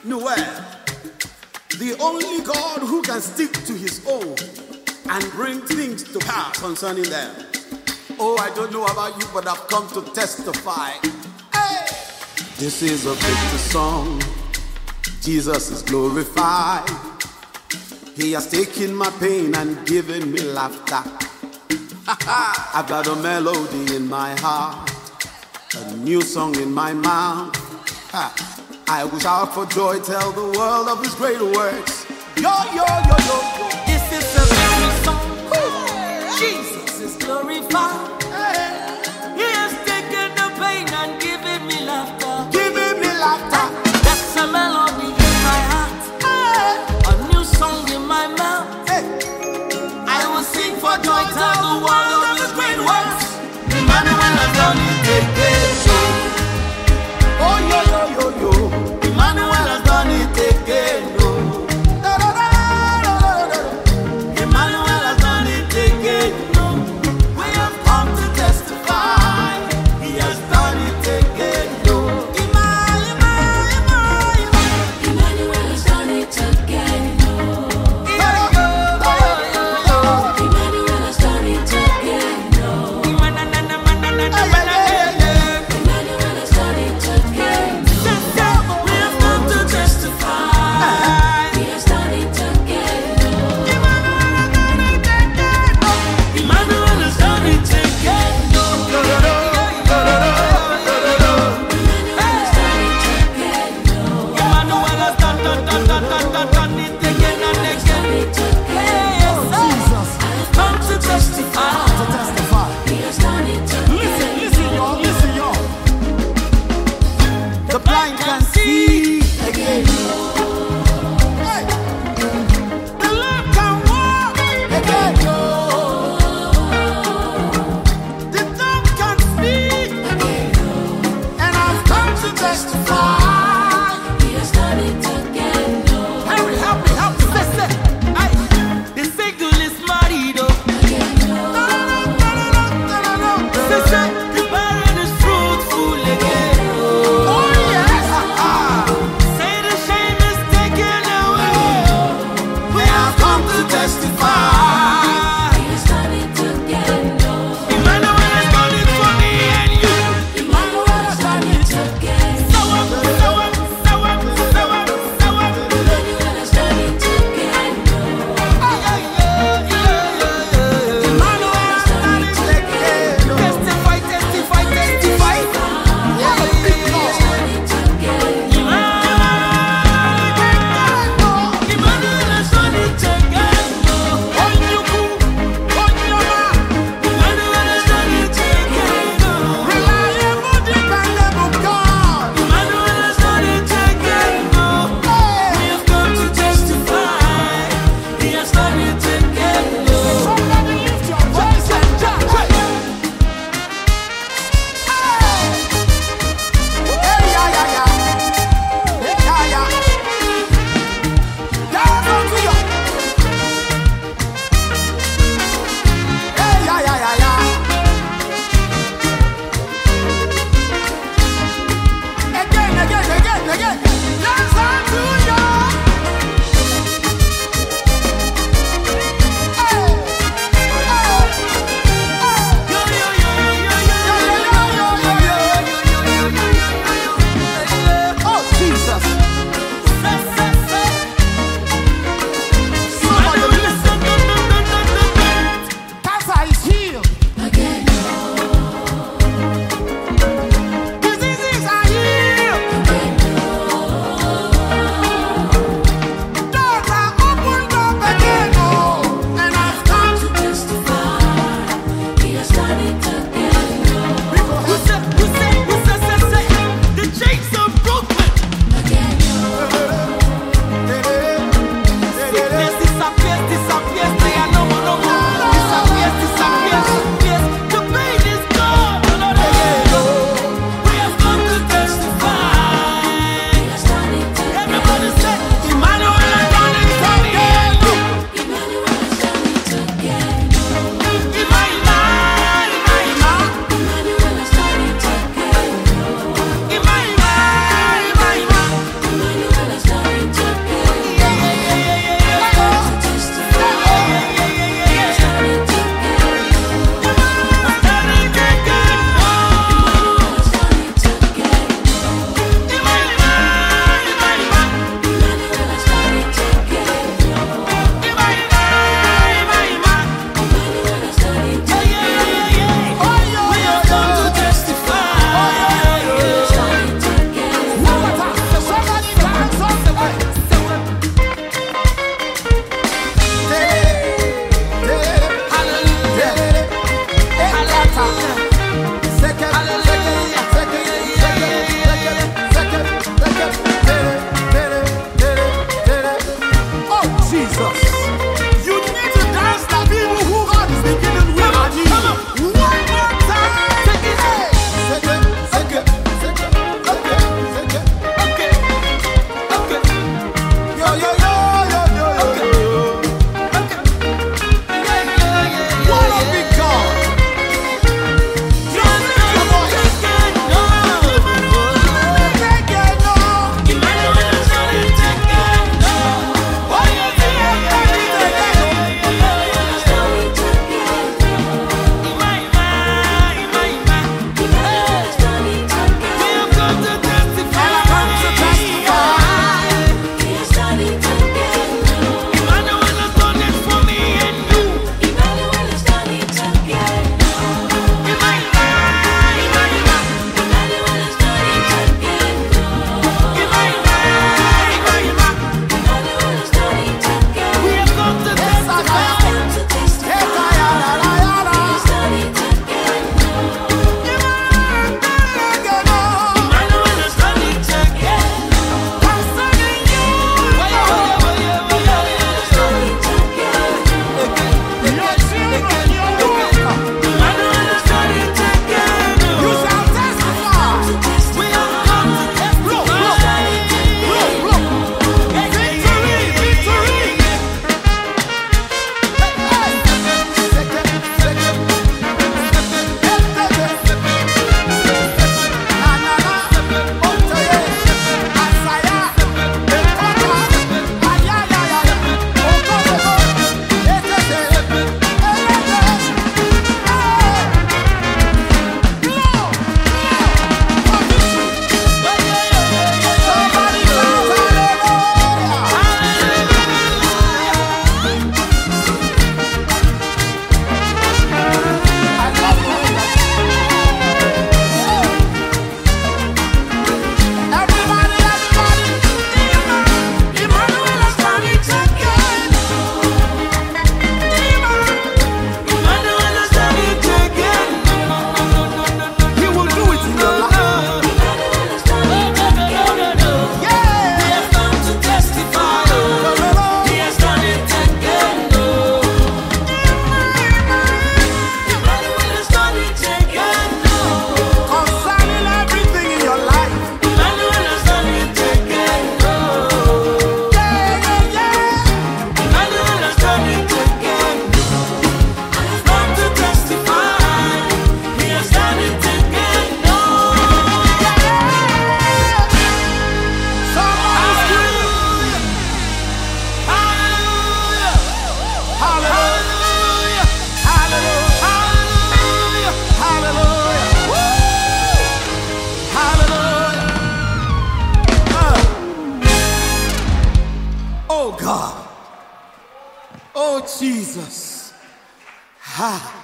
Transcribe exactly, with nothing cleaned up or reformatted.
Noel, the only God who can stick to his own and bring things to pass concerning them. Oh, I don't know about you, but I've come to testify. Hey! This is a victory song. Jesus is glorified. He has taken my pain and given me laughter. I've got a melody in my heart, a new song in my mouth. I will shout for joy, tell the world of his great works. Yo, yo, yo, yo, yo. This is a victory song. Woo. Jesus is glorified. Hey. He has taken the pain and given me laughter. Giving me laughter. That's a melody in my heart. Hey. A new song in my mouth. Hey. I will sing for joy, tell the world of his great works. Emmanuel has done it again. Oh, yo, yo, yo, yo. Emmanuel has done it again. Oh. Da, da, da, da, da, da. Emmanuel has done it again. Oh. We have come to Oh God. Oh Jesus. Ha.